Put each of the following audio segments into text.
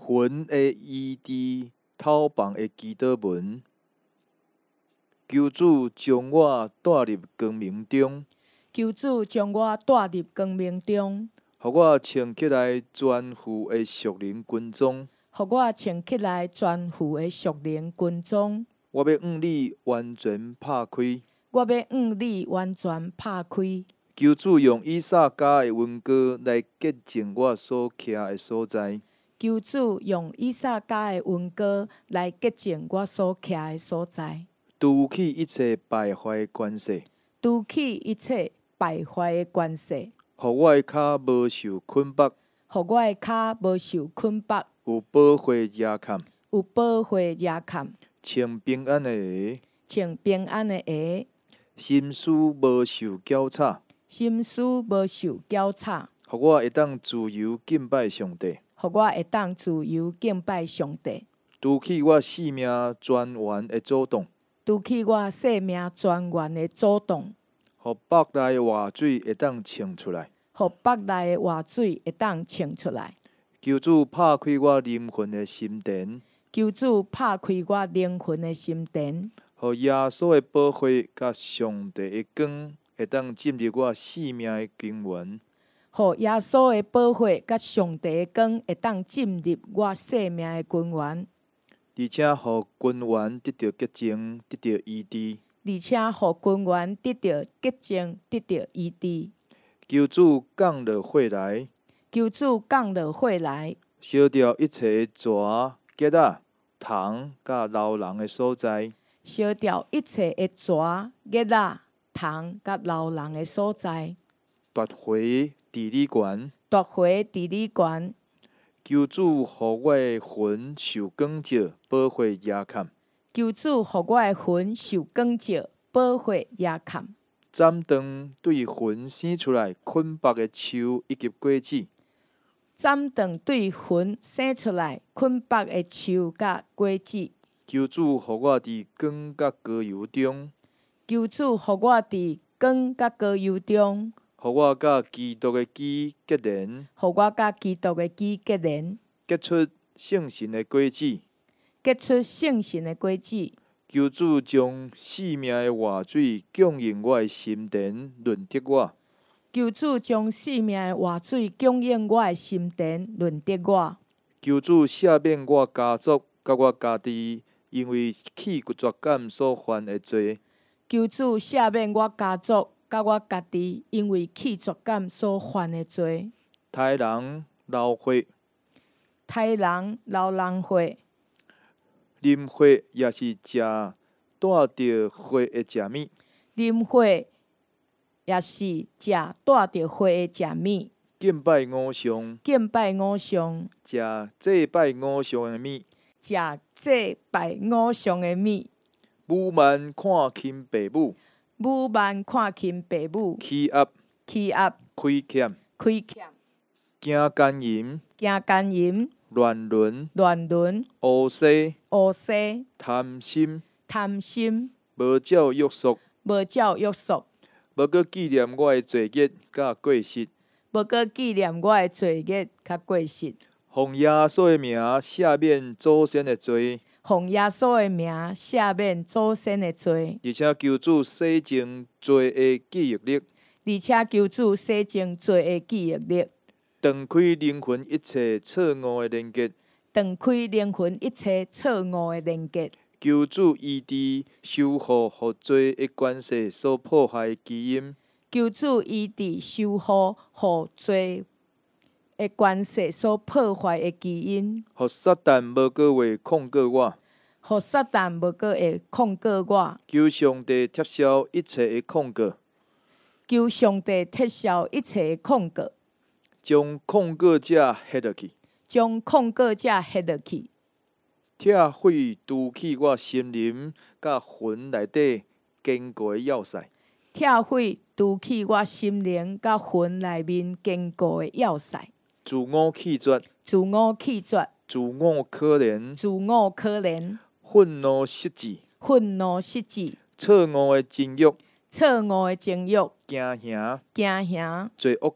魂的依伫头房的祈祷文，求主将我带入光明中， 求主将我带入光明中， 互我穿起来全副的属灵军装。 互我穿起来全副的属灵军装。 我要向你完全拍开， 我要向你完全拍开。 求主用以撒家的温膏来洁净我所徛的所在。 求主用以撒家的温膏来洁净我所徛的所在， 除去一切败坏的关系， 除去一切败坏的关系， 互我的脚无受捆绑， 互我的脚无受捆绑， 有保护夜坎， 有保护夜坎， 穿平安的鞋， 穿平安的鞋， 心思无受搅吵， 心思无受搅吵， 互我会当自由敬拜上帝。 互我会当自由敬拜上帝， 除去我生命泉源的阻挡， 除去我生命泉源的阻挡， 互腹内的活水会当冲出来。 互腹内的活水会当冲出来。 求主拍开我灵魂的心田， 求主拍开我灵魂的心田， 互耶稣的保护甲上帝的光会当进入我生命的根源。 互耶稣的保护甲上帝的光会当进入我生命的根源， 而且互根源得到洁净，得到医治。 而且互根源得到洁净，得到医治。 求主降落火来， 求主降落火来， 烧掉一切蛇、结仔、虫甲流人的所在， 烧掉一切的蛇、结仔、虫甲流人的所在， 夺回治理权。 夺回治理权。 求主互我的魂受光照，保护夜坎， 求主互我的魂受光照，保护夜坎。 斩断对魂生出来捆绑的树以及果子， 斩断对魂生出来捆绑的树甲果子。 求主互我伫光甲膏油中， 求主互我伫光甲膏油中， 互我甲基督的基结连， 互我甲基督的基结连， 结出圣神的果子。 结出圣神的果子。 求主将生命的活水供应我的心田，润泽我。 求主将生命的活水供应我的心田，润泽我。 求主赦免我家族甲我家己因为气绝感所犯的罪。 求主赦免我家族甲我家己因为气绝感所犯的罪。 杀人、流血、 杀人、流人血、 啉血也是食带着血的食物。 啉血也是食带着血的食物。 敬拜偶像， 敬拜偶像， 食祭拜偶像的物。 食祭拜偶像的物。 武蛮看轻爸母， 武蛮看轻爸母， 欺压、 欺压、 亏欠、 亏欠， 惊奸淫、 惊奸淫、 乱伦、 乱伦、 乌西、 乌西、 贪心、 贪心、 无照约束， 无照约束， 无搁纪念我的罪孽甲过失。 无搁纪念我的罪孽甲过失。 奉耶稣的名赦免祖先的罪， 奉耶稣的名赦免祖先的罪， 而且求主洗净罪的记忆力， 而且求主洗净罪的记忆力， 断开灵魂一切错误的连结。 断开灵魂一切错误的连结。 求主医治修复互罪的关系所破坏的基因。 求主医治修复互罪的关系所破坏的基因， 互撒旦无搁会控告我。 互撒旦无搁会控告我。 求上帝撤销一切的控告， 求上帝撤销一切的控告， 将控告者ฮ็落去， 将控告者ฮ็落去， 拆毁除去我心灵甲魂内底坚固的要塞。 拆毁除去我心灵甲魂内面坚固的要塞。 自我气绝， 自我气绝， 自我可怜， 自我可怜， 愤怒失志， 愤怒失志， 错误的情欲， 错误的情欲， 惊吓， 惊吓， 罪恶感，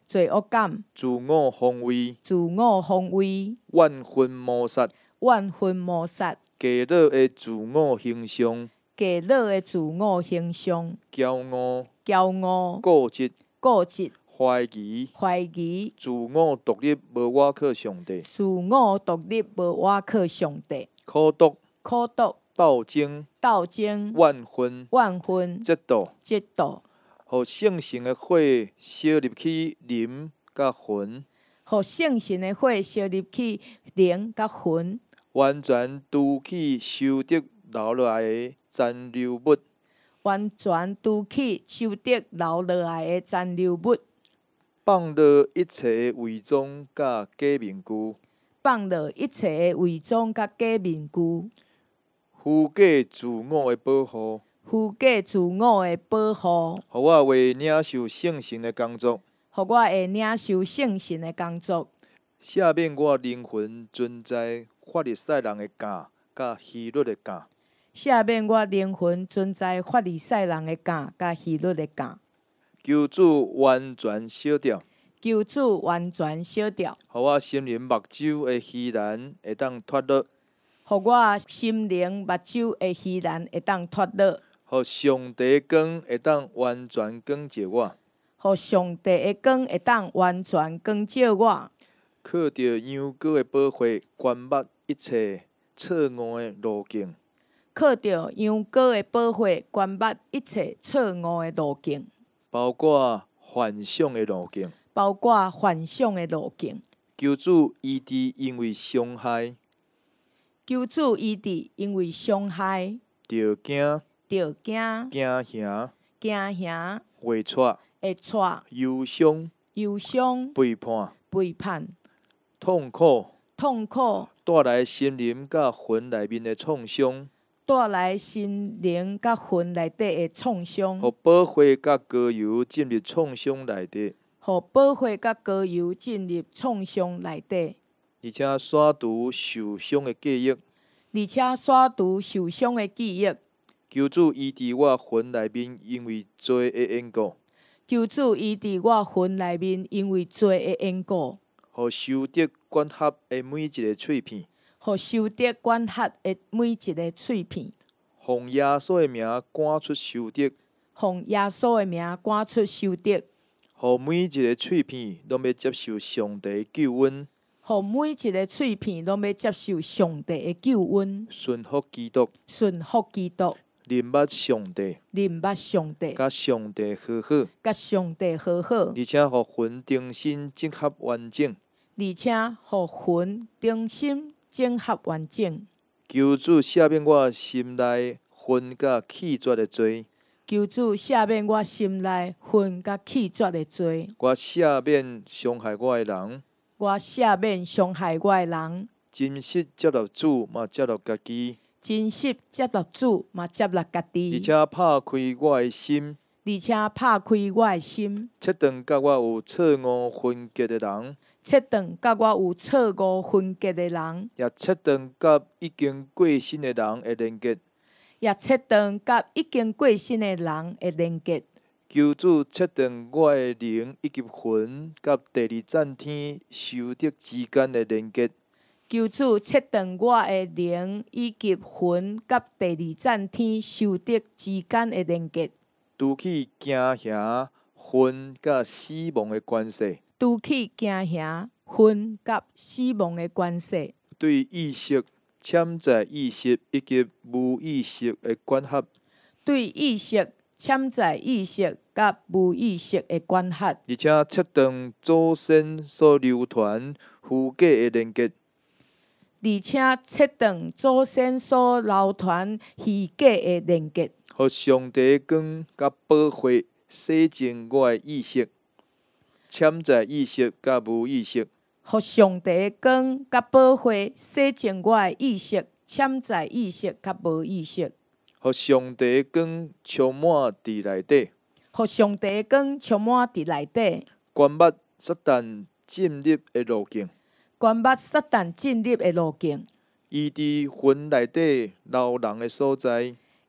罪恶感、 自我防卫、 自我防卫、 万分抹杀、 万分抹杀、 假弱的自我形象、 假弱的自我形象、 骄傲、 骄傲、 固执、 固执、 怀疑、 怀疑、 自我独立无我靠上帝、 自我独立无我靠上帝、 苦毒、 苦毒、 斗争、 斗争、 万分、 万分、 嫉妒， 嫉妒， 互圣神的火烧入去灵甲魂， 互圣神的火烧入去灵甲魂， 完全除去收得留落来的残留物， 完全除去收得留落来的残留物， 放落一切的伪装甲假面具， 放落一切的伪装甲假面具， 虚假自我的保护， 虚假自我的保护， 互我为领受圣神的工作， 互我会领受圣神的工作， 赦免我灵魂存在法利赛人的教甲希律的教， 赦免我灵魂存在法利赛人的教甲希律的教， 求主完全烧掉， 求主完全烧掉， 互我心灵目睭的虚然会当脱落， 互我心灵目睭的虚然会当脱落， 互上帝的光会当完全光照我， 互上帝的光会当完全光照我， 靠着羊羔的保护，关捌一切错误的路径， 靠着羊羔的保护，关捌一切错误的路径， 包括幻想的路径。 包括幻想的路径。 求主医治因为伤害、 求主医治，因为伤害、 着惊、 着惊、 惊吓、 惊吓、 画错、 会错、 忧伤、 忧伤、 背叛、 背叛、 痛苦， 痛苦， 带来心灵甲魂内面的创伤， 带来心灵甲魂内底的创伤， 互保护甲膏油进入创伤内底， 互保护甲膏油进入创伤内底， 而且刷除受伤的记忆。 而且刷除受伤的记忆。 求主医治我魂内面因为罪的缘故， 求主医治我魂内面因为罪的缘故， 互收得管辖的每一个碎片， 互收得管辖的每一个碎片， 奉耶稣的名赶出收得， 奉耶稣的名赶出收得， 互每一个碎片拢要接受上帝的救恩， 互每一个碎片拢要接受上帝的救恩， 顺服基督， 顺服基督， 认捌上帝， 认捌上帝， 甲上帝和好， 甲上帝和好， 而且互魂重新整合完整。 而且互魂中心整合完整。 求主赦免我心内魂甲气绝的罪， 求主赦免我心内魂甲气绝的罪， 我赦免伤害我的人， 我赦免伤害我的人， 真实接纳主，嘛接纳家己， 真实接纳主，嘛接纳家而己， 且拍开我的心， 而且拍开我的心， 切断甲我有错误分结的人， 切断甲我有错误分结的人， 也切断甲已经过身的人的连结。 也切断甲已经过身的人的连结。 求主切断我的灵以及魂甲第二赞天修得之间的连结， 求主切断我的灵以及魂甲第二赞天修得之间的连结， 除去惊吓魂甲死亡的关系， 除去惊吓魂甲死亡的关系， 对意识、潜在意识以及无意识的管辖， 对意识、潜在意识甲无意识的管辖， 而且切断祖先所流传虚假的连结， 而且切断祖先所流传虚假的连结， 互上帝的光甲保护洗净我的意识、潜在意识甲无意识。 互上帝的光甲保护洗净我的意识、潜在意识甲无意识， 互上帝的光充满伫内底， 互上帝的光充满伫内底， 关捌撒旦进入的路径， 关捌撒旦进入的路径， 医治魂内底流人的所在，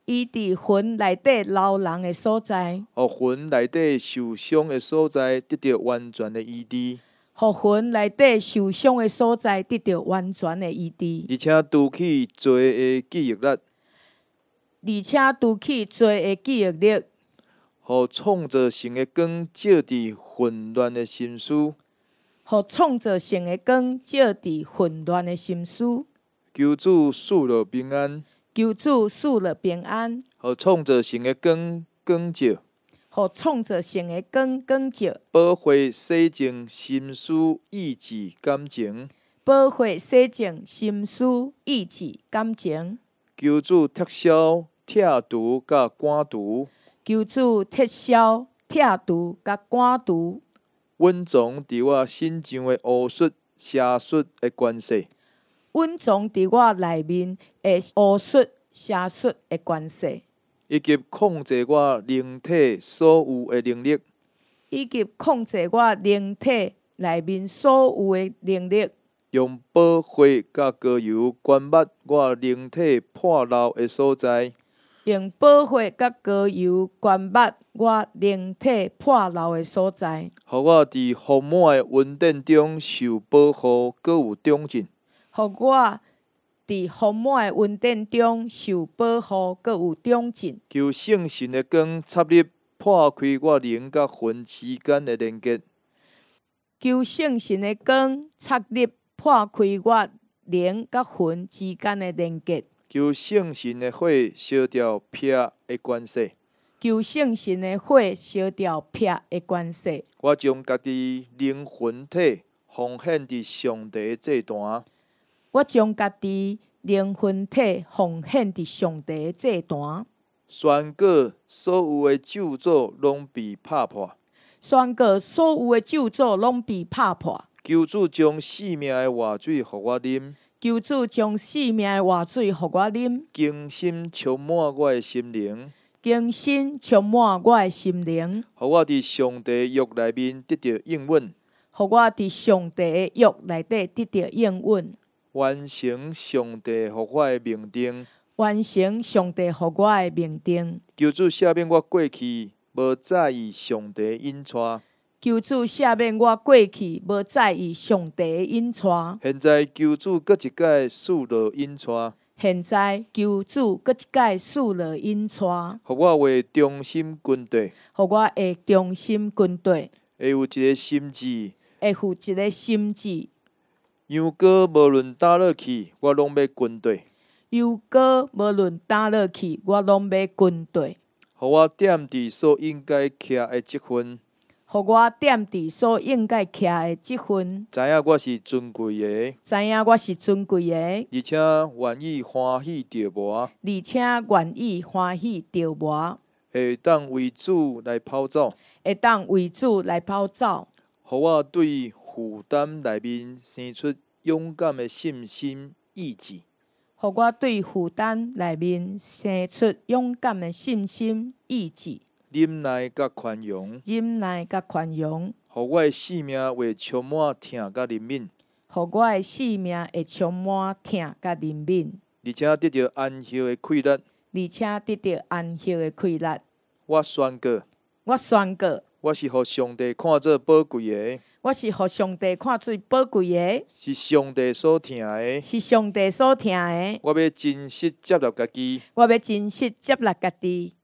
伊伫魂内底流人的所在， 互魂内底受伤的所在得到完全的医治， 互魂内底受伤的所在得到完全的医治， 而且拄起罪的记忆力， 而且拄起罪的记忆力， 互创造性的光照伫混乱的心思， 互创造性的光照伫混乱的心思， 求主赐落平安， 求主赐落平安， 互创造性的光照， 互创造性的光照， 保护洗净心思意志感情， 保护洗净心思意志感情， 求主撤销拆除甲赶除， 求主撤销拆除甲赶除， 稳藏伫我心上的巫术邪术的关系， 稳藏伫我内面的巫术邪术的关系， 以及控制我灵体所有的能力， 以及控制我灵体内面所有的能力， 用保护甲膏油灌抹我灵体破漏的所在， 用保护甲膏油灌抹我灵体破漏的所在， 互我伫丰满的稳定中受保护，搁有长进。 互我伫丰满的稳定中受保护，搁有长进。 求圣神的光插入破开我灵甲魂之间的连结， 求圣神的光插入破开我灵甲魂之间的连结。 求圣神的火烧掉撇的关系。 求圣神的火烧掉撇的关系。 我将家己灵魂体奉献伫上帝的祭坛， 我将家己灵魂体奉献伫上帝的祭坛， 宣告所有的咒诅拢被拍破。 宣告所有的咒诅拢被拍破。 求主将生命的活水互我啉， 求主将生命的活水互我啉， 更新充满我的心灵， 更新充满我的心灵， 互我伫上帝的约内面得到应允， 互我伫上帝的约内底得到应允， 完成上帝互我的命定。 完成上帝互我的命定。 求主赦免我过去无在意上帝的引带， 求主赦免我过去无在意上帝的引带。 现在求主搁一届赐落引带， 现在求主搁一届赐落引带， 互我为忠心军队， 互我会忠心军队， 会有一个心志。 会负一个心志。 杨哥无论打落去，我拢要军队。 犹歌无论打落去，我拢要军队。 互我踮伫所应该徛的积分， 互我踮伫所应该徛的积分， 知影我是尊贵的， 知影我是尊贵的， 而且愿意欢喜着磨， 而且愿意欢喜着磨， 会当为主来跑走。 会当为主来跑走。 互我对负担内面生出勇敢的信心意志， 互我对负担内面生出勇敢的信心意志， 忍耐甲宽容， 忍耐甲宽容， 互我的生命会充满疼甲怜悯， 互我的生命会充满疼甲怜悯， 而且得到安息的快乐。 而且得到安息的快乐。 我宣告， 我宣告， 我是互上帝看做宝贵的， 我是互上帝看做宝贵的， 是上帝所疼的。 是上帝所疼的。 我要真实接纳家己， 我要真实接纳家己，